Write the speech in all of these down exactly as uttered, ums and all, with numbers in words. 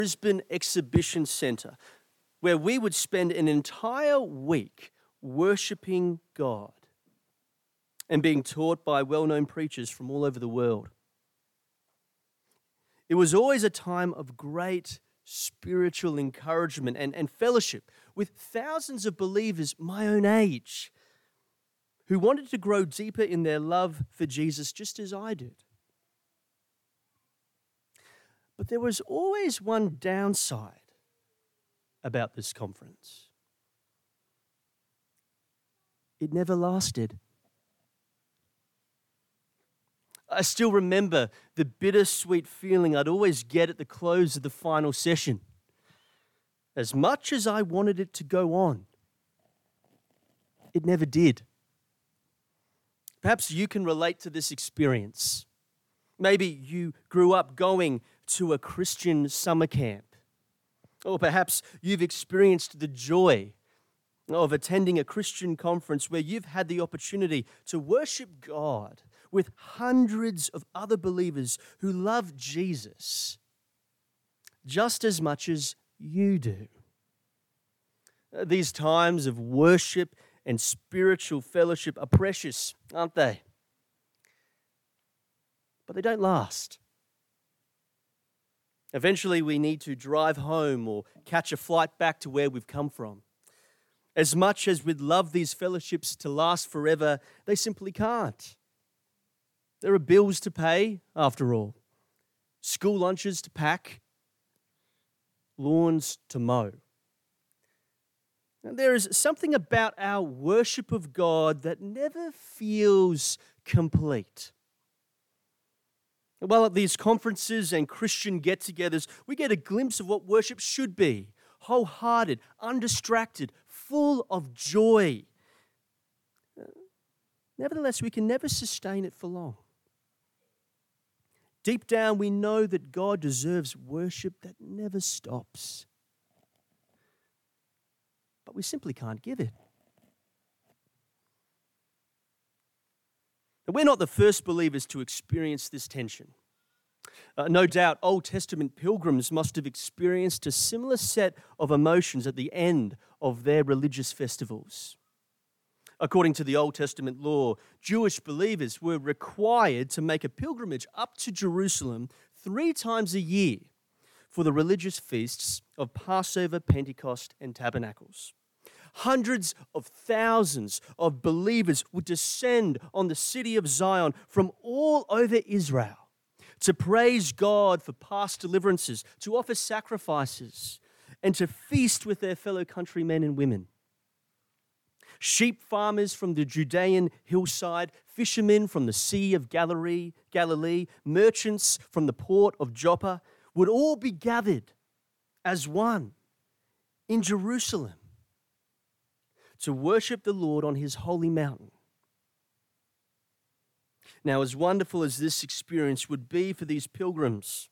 Brisbane Exhibition Centre, where we would spend an entire week worshipping God and being taught by well-known preachers from all over the world. It was always a time of great spiritual encouragement and, and fellowship with thousands of believers my own age who wanted to grow deeper in their love for Jesus just as I did. But there was always one downside about this conference. It never lasted. I still remember the bittersweet feeling I'd always get at the close of the final session. As much as I wanted it to go on, it never did. Perhaps you can relate to this experience. Maybe you grew up going to a Christian summer camp. Or perhaps you've experienced the joy of attending a Christian conference where you've had the opportunity to worship God with hundreds of other believers who love Jesus just as much as you do. These times of worship and spiritual fellowship are precious, aren't they? But they don't last. Eventually, we need to drive home or catch a flight back to where we've come from. As much as we'd love these fellowships to last forever, they simply can't. There are bills to pay, after all, school lunches to pack, lawns to mow. And there is something about our worship of God that never feels complete. While at these conferences and Christian get-togethers, we get a glimpse of what worship should be: wholehearted, undistracted, full of joy. Nevertheless, we can never sustain it for long. Deep down, we know that God deserves worship that never stops. But we simply can't give it. We're not the first believers to experience this tension. Uh, no doubt, Old Testament pilgrims must have experienced a similar set of emotions at the end of their religious festivals. According to the Old Testament law, Jewish believers were required to make a pilgrimage up to Jerusalem three times a year for the religious feasts of Passover, Pentecost, and Tabernacles. Hundreds of thousands of believers would descend on the city of Zion from all over Israel to praise God for past deliverances, to offer sacrifices, and to feast with their fellow countrymen and women. Sheep farmers from the Judean hillside, fishermen from the Sea of Galilee, Galilee, merchants from the port of Joppa would all be gathered as one in Jerusalem to worship the Lord on his holy mountain. Now, as wonderful as this experience would be for these pilgrims,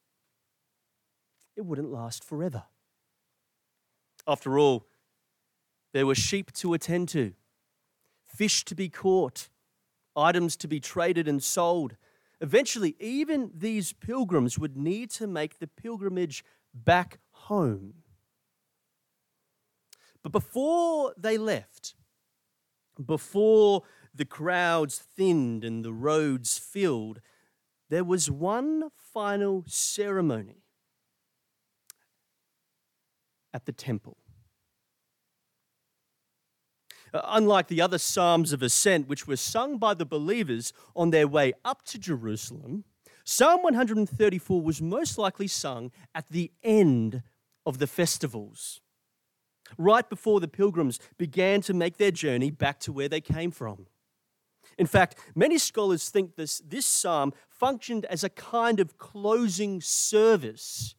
it wouldn't last forever. After all, there were sheep to attend to, fish to be caught, items to be traded and sold. Eventually, even these pilgrims would need to make the pilgrimage back home. But before they left, before the crowds thinned and the roads filled, there was one final ceremony at the temple. Uh, unlike the other Psalms of Ascent, which were sung by the believers on their way up to Jerusalem, Psalm one thirty-four was most likely sung at the end of the festivals, right before the pilgrims began to make their journey back to where they came from. In fact, many scholars think this, this psalm functioned as a kind of closing service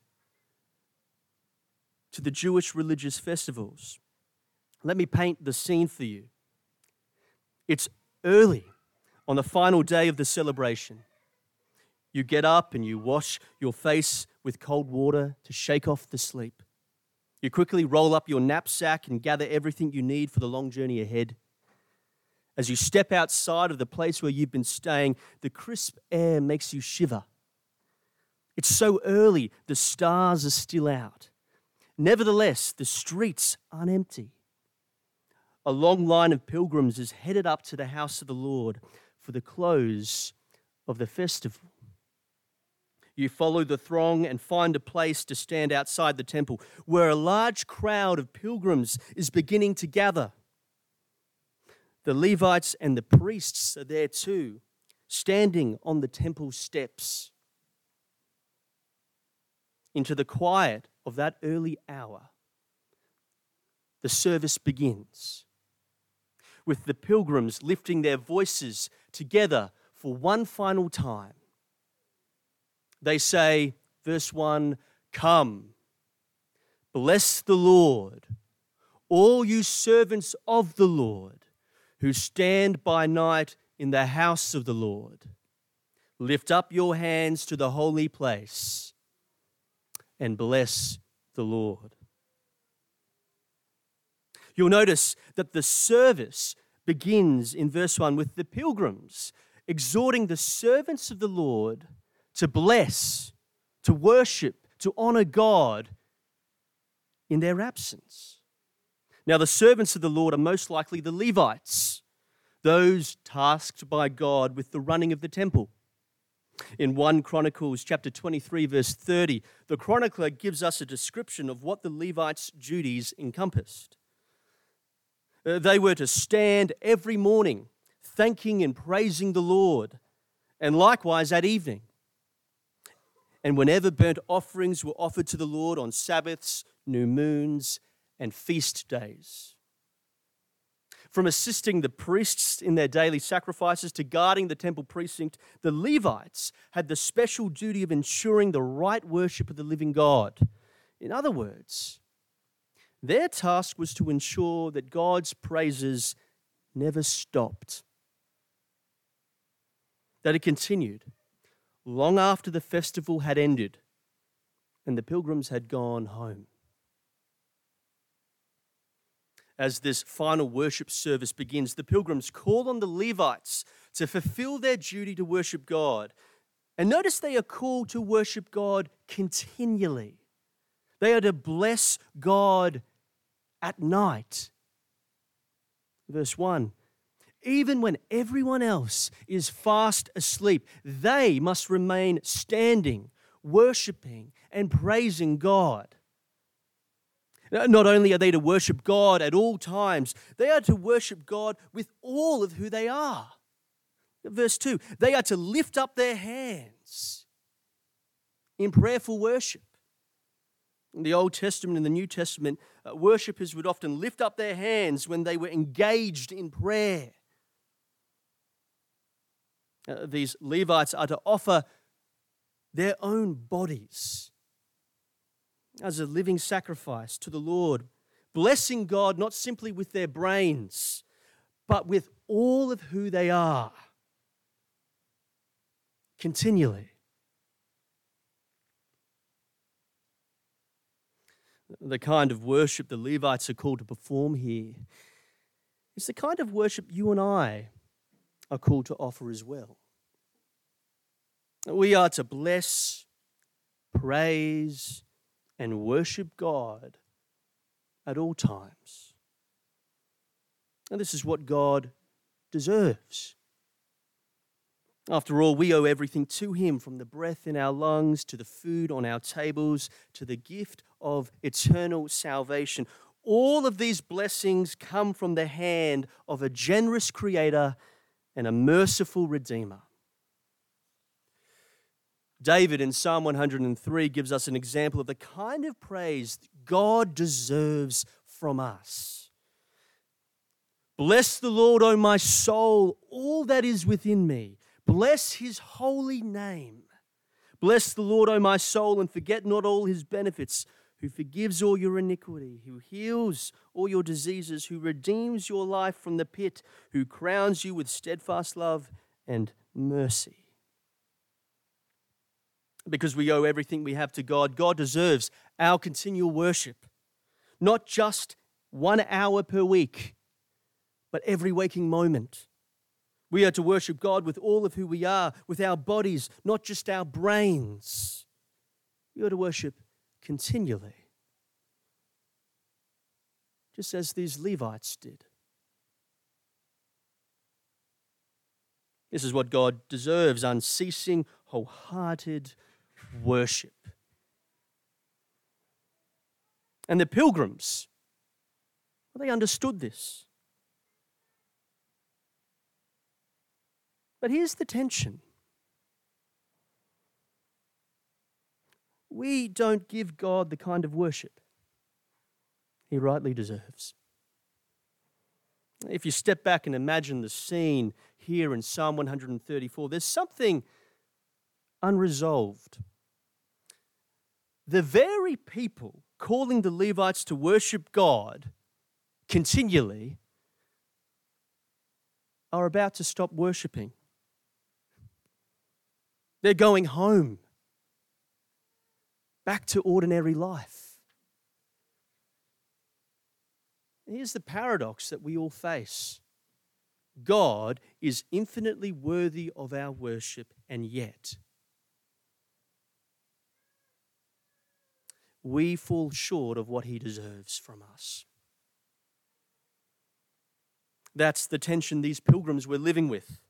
to the Jewish religious festivals. Let me paint the scene for you. It's early on the final day of the celebration. You get up and you wash your face with cold water to shake off the sleep. You quickly roll up your knapsack and gather everything you need for the long journey ahead. As you step outside of the place where you've been staying, the crisp air makes you shiver. It's so early, the stars are still out. Nevertheless, the streets aren't empty. A long line of pilgrims is headed up to the house of the Lord for the close of the festival. You follow the throng and find a place to stand outside the temple where a large crowd of pilgrims is beginning to gather. The Levites and the priests are there too, standing on the temple steps. Into the quiet of that early hour, the service begins, with the pilgrims lifting their voices together for one final time. They say, verse one, "Come, bless the Lord, all you servants of the Lord, who stand by night in the house of the Lord. Lift up your hands to the holy place and bless the Lord." You'll notice that the service begins in verse one with the pilgrims exhorting the servants of the Lord to bless, to worship, to honor God in their absence. Now, the servants of the Lord are most likely the Levites, those tasked by God with the running of the temple. In First Chronicles chapter twenty-three, verse thirty, the chronicler gives us a description of what the Levites' duties encompassed. Uh, They were to stand every morning, thanking and praising the Lord, and likewise at evening. And whenever burnt offerings were offered to the Lord on Sabbaths, new moons, and feast days. From assisting the priests in their daily sacrifices to guarding the temple precinct, the Levites had the special duty of ensuring the right worship of the living God. In other words, their task was to ensure that God's praises never stopped, that it continued long after the festival had ended and the pilgrims had gone home. As this final worship service begins, the pilgrims call on the Levites to fulfill their duty to worship God. And notice they are called to worship God continually. They are to bless God at night. Verse one, even when everyone else is fast asleep, they must remain standing, worshiping, and praising God. Not only are they to worship God at all times, they are to worship God with all of who they are. Verse two, they are to lift up their hands in prayerful worship. In the Old Testament and the New Testament, uh, worshippers would often lift up their hands when they were engaged in prayer. Uh, these Levites are to offer their own bodies as a living sacrifice to the Lord, blessing God not simply with their brains, but with all of who they are, continually. The kind of worship the Levites are called to perform here is the kind of worship you and I are called to offer as well. We are to bless, praise, and worship God at all times. And this is what God deserves. After all, we owe everything to Him, from the breath in our lungs to the food on our tables to the gift of eternal salvation. All of these blessings come from the hand of a generous Creator and a merciful Redeemer. David in Psalm one hundred three gives us an example of the kind of praise God deserves from us. Bless the Lord, O my soul, all that is within me. Bless His holy name. Bless the Lord, O my soul, and forget not all His benefits, who forgives all your iniquity, who heals all your diseases, who redeems your life from the pit, who crowns you with steadfast love and mercy. Because we owe everything we have to God, God deserves our continual worship. Not just one hour per week, but every waking moment. We are to worship God with all of who we are, with our bodies, not just our brains. We ought to worship continually, just as these Levites did. This is what God deserves: unceasing, wholehearted worship. And the pilgrims, well, they understood this. But here's the tension. We don't give God the kind of worship He rightly deserves. If you step back and imagine the scene here in Psalm one thirty-four, there's something unresolved. The very people calling the Levites to worship God continually are about to stop worshiping. They're going home, back to ordinary life. Here's the paradox that we all face. God is infinitely worthy of our worship, and yet we fall short of what He deserves from us. That's the tension these pilgrims were living with.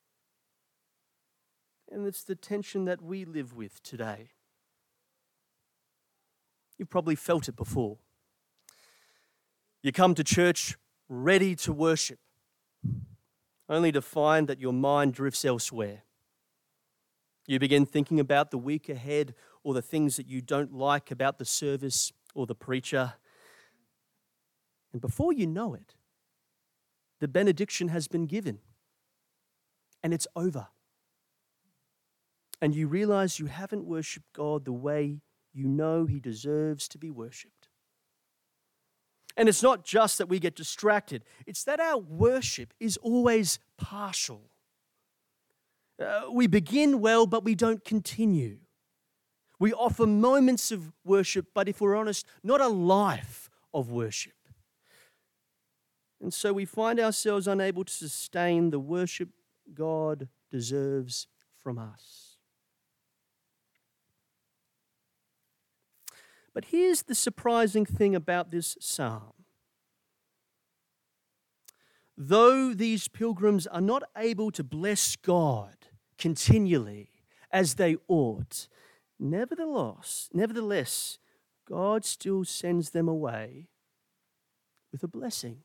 And it's the tension that we live with today. You've probably felt it before. You come to church ready to worship, only to find that your mind drifts elsewhere. You begin thinking about the week ahead or the things that you don't like about the service or the preacher. And before you know it, the benediction has been given and it's over. And you realize you haven't worshipped God the way you know He deserves to be worshipped. And it's not just that we get distracted, it's that our worship is always partial. Uh, we begin well, but we don't continue. We offer moments of worship, but if we're honest, not a life of worship. And so we find ourselves unable to sustain the worship God deserves from us. But here's the surprising thing about this psalm. Though these pilgrims are not able to bless God continually as they ought, nevertheless, nevertheless, God still sends them away with a blessing.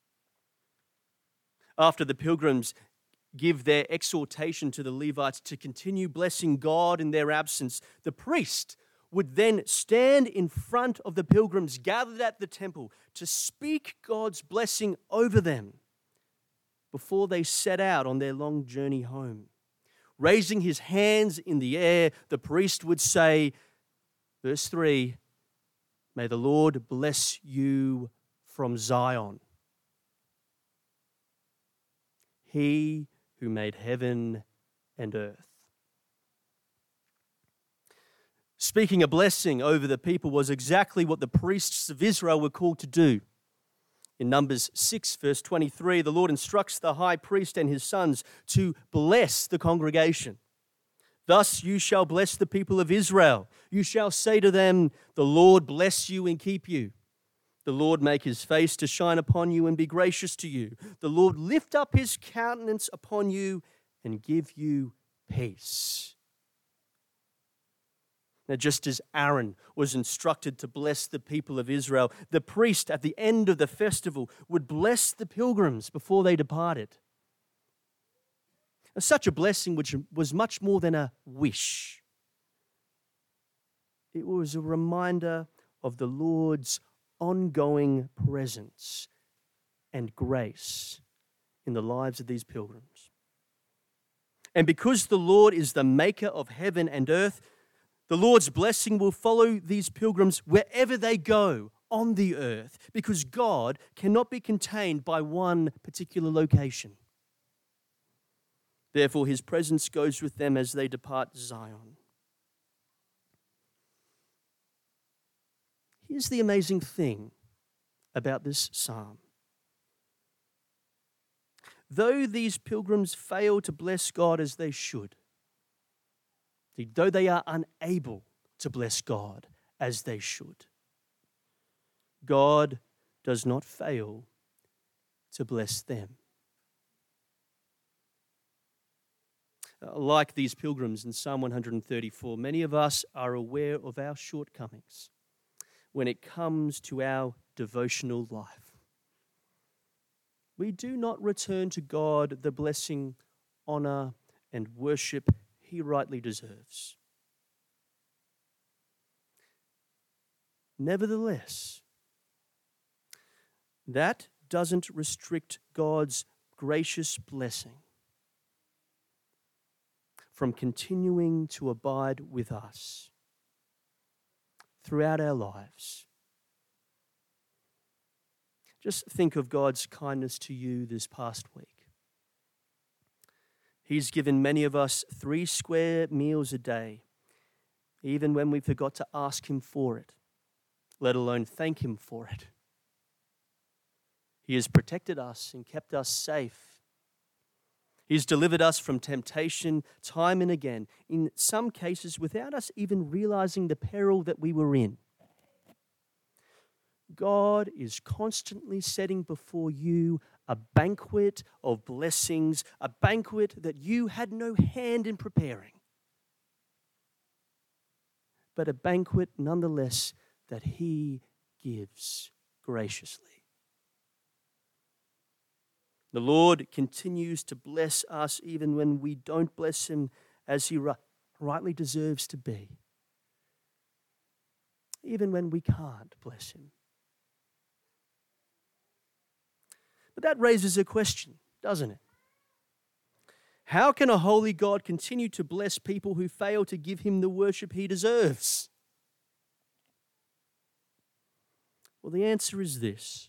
After the pilgrims give their exhortation to the Levites to continue blessing God in their absence, the priest would then stand in front of the pilgrims gathered at the temple to speak God's blessing over them before they set out on their long journey home. Raising his hands in the air, the priest would say, verse three, "May the Lord bless you from Zion. He who made heaven and earth." Speaking a blessing over the people was exactly what the priests of Israel were called to do. In Numbers six, verse twenty-three, the Lord instructs the high priest and his sons to bless the congregation. "Thus you shall bless the people of Israel. You shall say to them, 'The Lord bless you and keep you. The Lord make His face to shine upon you and be gracious to you. The Lord lift up His countenance upon you and give you peace.'" Now, just as Aaron was instructed to bless the people of Israel, the priest at the end of the festival would bless the pilgrims before they departed. Such a blessing which was much more than a wish. It was a reminder of the Lord's ongoing presence and grace in the lives of these pilgrims. And because the Lord is the maker of heaven and earth, the Lord's blessing will follow these pilgrims wherever they go on the earth, because God cannot be contained by one particular location. Therefore, His presence goes with them as they depart Zion. Here's the amazing thing about this psalm. Though these pilgrims fail to bless God as they should, though they are unable to bless God as they should. God does not fail to bless them. Like these pilgrims in Psalm one thirty-four, many of us are aware of our shortcomings when it comes to our devotional life. We do not return to God the blessing, honor, and worship He rightly deserves. Nevertheless, that doesn't restrict God's gracious blessing from continuing to abide with us throughout our lives. Just think of God's kindness to you this past week. He's given many of us three square meals a day, even when we forgot to ask Him for it, let alone thank Him for it. He has protected us and kept us safe. He's delivered us from temptation time and again, in some cases without us even realizing the peril that we were in. God is constantly setting before you a banquet of blessings, a banquet that you had no hand in preparing, but a banquet nonetheless that He gives graciously. The Lord continues to bless us even when we don't bless Him as He rightly deserves to be, even when we can't bless Him. But that raises a question, doesn't it? How can a holy God continue to bless people who fail to give Him the worship He deserves? Well, the answer is this.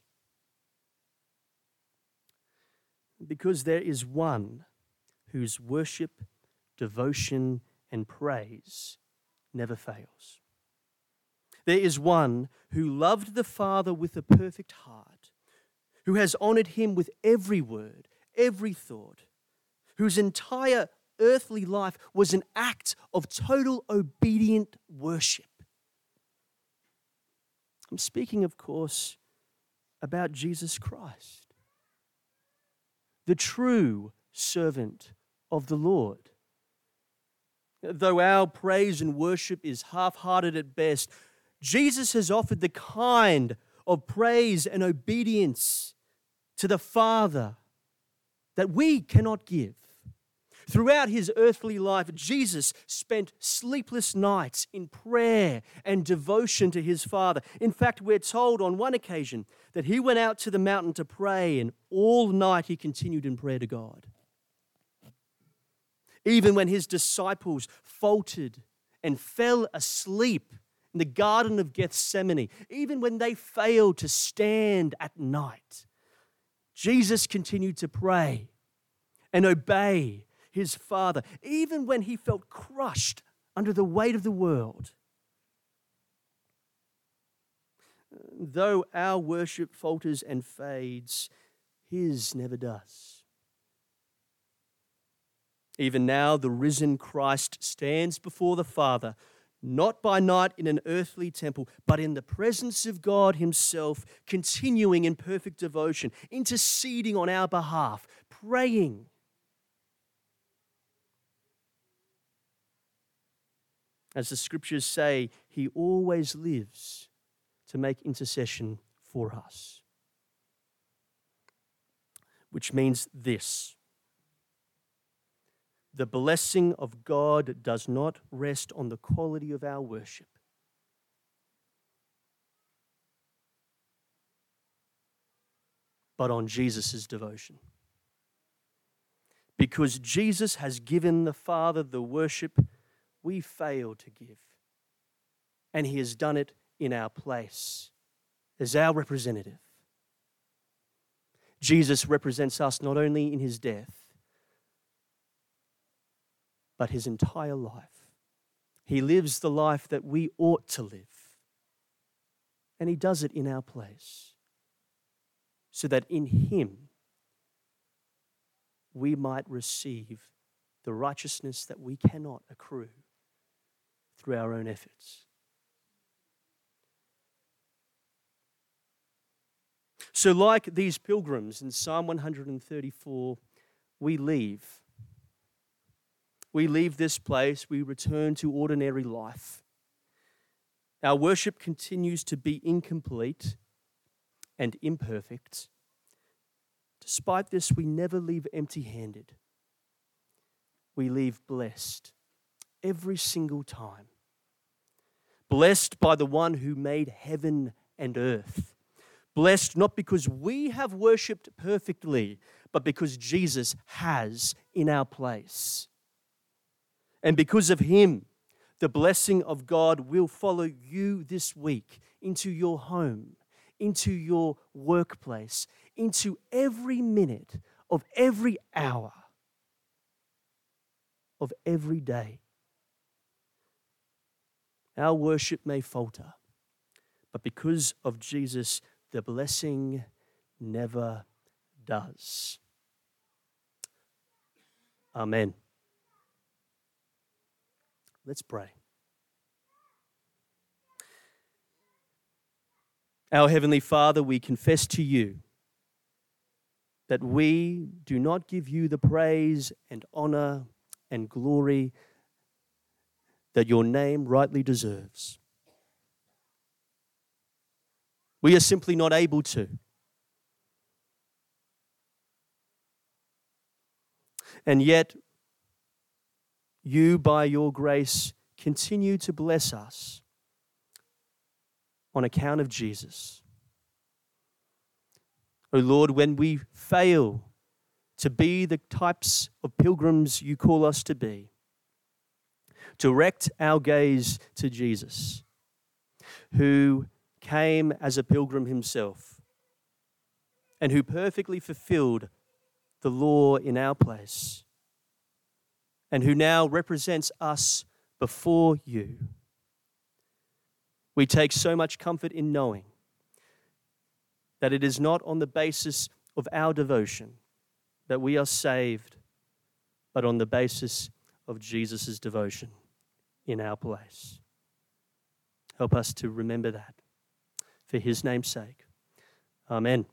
Because there is one whose worship, devotion, and praise never fails. There is one who loved the Father with a perfect heart, who has honored Him with every word, every thought, whose entire earthly life was an act of total obedient worship. I'm speaking, of course, about Jesus Christ, the true servant of the Lord. Though our praise and worship is half-hearted at best, Jesus has offered the kind of praise and obedience to the Father that we cannot give. Throughout His earthly life, Jesus spent sleepless nights in prayer and devotion to His Father. In fact, we're told on one occasion that He went out to the mountain to pray, and all night He continued in prayer to God. Even when His disciples faltered and fell asleep in the Garden of Gethsemane, even when they failed to stand at night, Jesus continued to pray and obey His Father, even when He felt crushed under the weight of the world. Though our worship falters and fades, His never does. Even now, the risen Christ stands before the Father, not by night in an earthly temple, but in the presence of God Himself, continuing in perfect devotion, interceding on our behalf, praying. As the Scriptures say, He always lives to make intercession for us. Which means this: the blessing of God does not rest on the quality of our worship, but on Jesus' devotion. Because Jesus has given the Father the worship we fail to give, and He has done it in our place as our representative. Jesus represents us not only in His death, but His entire life. He lives the life that we ought to live, and He does it in our place, so that in Him we might receive the righteousness that we cannot accrue through our own efforts. So like these pilgrims in Psalm one thirty-four, we leave. We leave this place, we return to ordinary life. Our worship continues to be incomplete and imperfect. Despite this, we never leave empty-handed. We leave blessed every single time. Blessed by the one who made heaven and earth. Blessed not because we have worshipped perfectly, but because Jesus has in our place. And because of him, the blessing of God will follow you this week into your home, into your workplace, into every minute of every hour of every day. Our worship may falter, but because of Jesus, the blessing never does. Amen. Let's pray. Our Heavenly Father, we confess to you that we do not give you the praise and honor and glory that your name rightly deserves. We are simply not able to. And yet, you, by your grace, continue to bless us on account of Jesus. O Lord, when we fail to be the types of pilgrims you call us to be, direct our gaze to Jesus, who came as a pilgrim himself and who perfectly fulfilled the law in our place, and who now represents us before you. We take so much comfort in knowing that it is not on the basis of our devotion that we are saved, but on the basis of Jesus' devotion in our place. Help us to remember that for his name's sake. Amen.